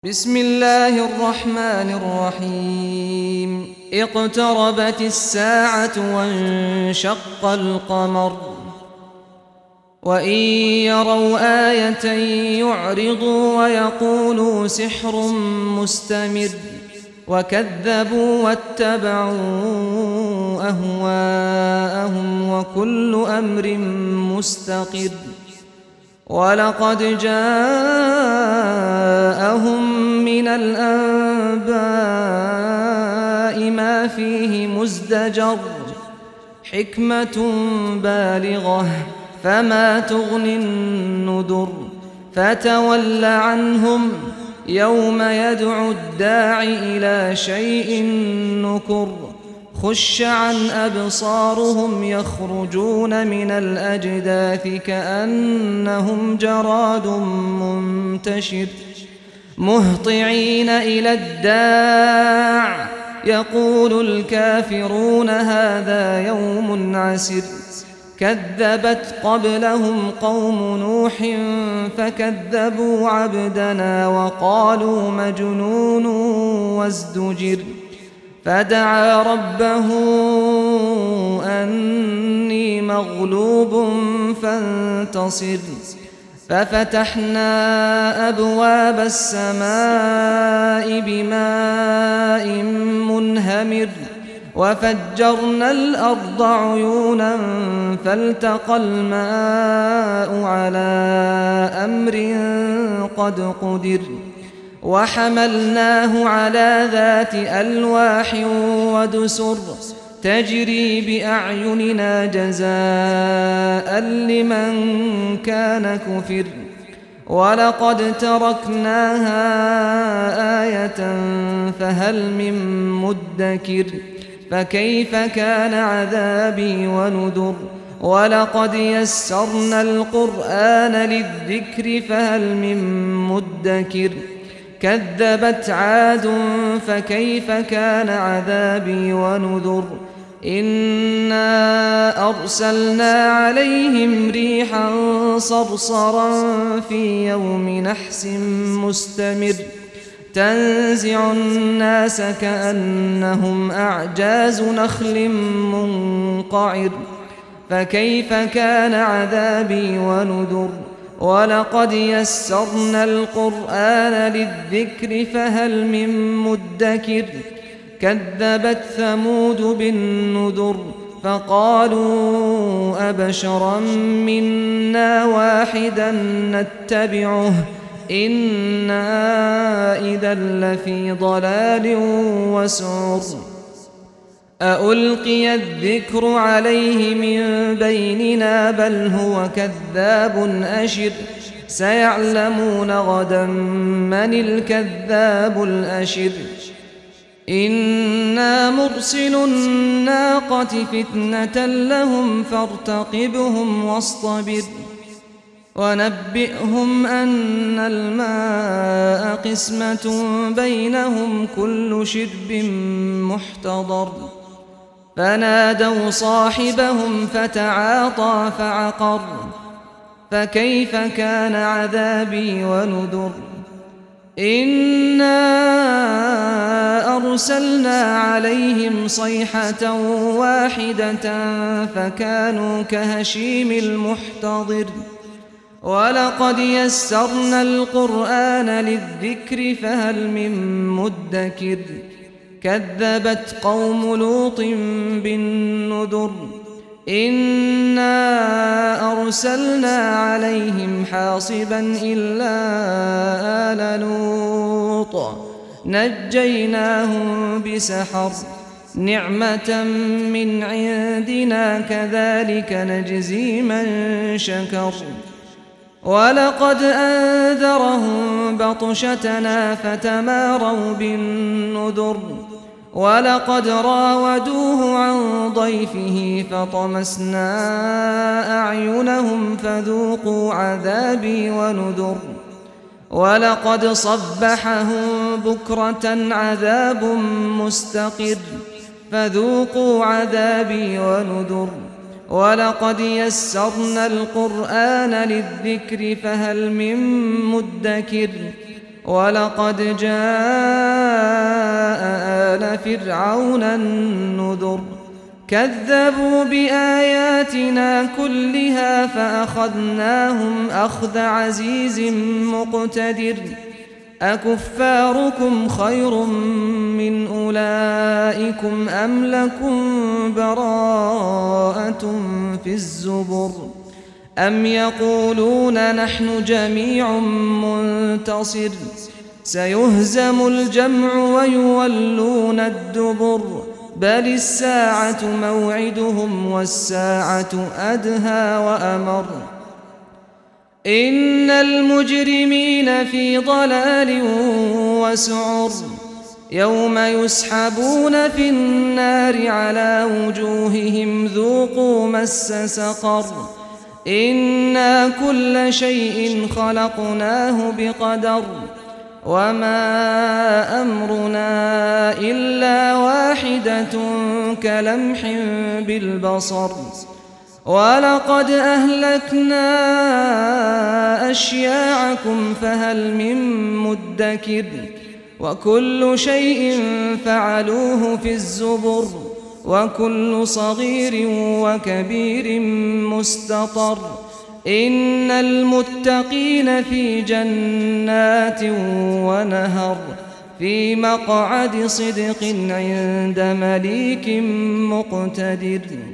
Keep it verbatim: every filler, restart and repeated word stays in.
بسم الله الرحمن الرحيم اقتربت الساعة وانشق القمر وإن يروا آية يعرضوا ويقولوا سحر مستمر وكذبوا واتبعوا أهواءهم وكل أمر مستقر ولقد جاءهم من الأنباء ما فيه مزدجر حكمة بالغة فما تغني النذر فتول عنهم يوم يدعو الداع إلى شيء نكر خش عن أبصارهم يخرجون من الأجداث كأنهم جراد منتشر مهطعين إلى الداع يقول الكافرون هذا يوم عسر كذبت قبلهم قوم نوح فكذبوا عبدنا وقالوا مجنون وازدجر فدعا ربه أني مغلوب فانتصر ففتحنا أبواب السماء بماء منهمر وفجرنا الأرض عيونا فالتقى الماء على أمر قد قدر وحملناه على ذات ألواح ودسر تجري بأعيننا جزاء لمن كان كفر ولقد تركناها آية فهل من مدكر فكيف كان عذابي ونذر ولقد يسرنا القرآن للذكر فهل من مدكر كذبت عاد فكيف كان عذابي ونذر إنا أرسلنا عليهم ريحا صرصرا في يوم نحس مستمر تنزع الناس كأنهم أعجاز نخل منقعر فكيف كان عذابي ونذر ولقد يسرنا القرآن للذكر فهل من مدكر كذبت ثمود بالنذر فقالوا أبشرا منا واحدا نتبعه إنا إذا لفي ضلال وسعر أألقي الذكر عليه من بيننا بل هو كذاب أشر سيعلمون غدا من الكذاب الأشر إنا مرسل الناقة فتنة لهم فارتقبهم واصطبر ونبئهم أن الماء قسمة بينهم كل شرب محتضر فنادوا صاحبهم فتعاطى فعقر فكيف كان عذابي ونذر إنا أرسلنا عليهم صيحة واحدة فكانوا كهشيم المحتضر ولقد يسرنا القرآن للذكر فهل من مدكر كذبت قوم لوط بالنذر إنا أرسلنا عليهم حاصبا إلا آل لوط نجيناهم بسحر نعمة من عندنا كذلك نجزي من شكر ولقد أنذرهم بطشتنا فتماروا بالنذر ولقد راودوه عن ضيفه فطمسنا أعينهم فذوقوا عذابي ونذر ولقد صبحهم بكرة عذاب مستقر فذوقوا عذابي ونذر ولقد يسرنا القرآن للذكر فهل من مدكر ولقد جاء آل فرعون النذر كذبوا بآياتنا كلها فأخذناهم أخذ عزيز مقتدر أكفاركم خير من أولئكم أم لكم براءة في الزبر أم يقولون نحن جميع منتصر سيهزم الجمع ويولون الدبر بل الساعة موعدهم والساعة أدهى وأمر إن المجرمين في ضلال وسعر يوم يسحبون في النار على وجوههم ذوقوا مس سقر إنا كل شيء خلقناه بقدر وما أمرنا إلا واحدة كلمح بالبصر ولقد أهلكنا أشياعكم فهل من مدكر وكل شيء فعلوه في الزبر وكل صغير وكبير مستطر إن المتقين في جنات ونهر في مقعد صدق عند مليك مقتدر.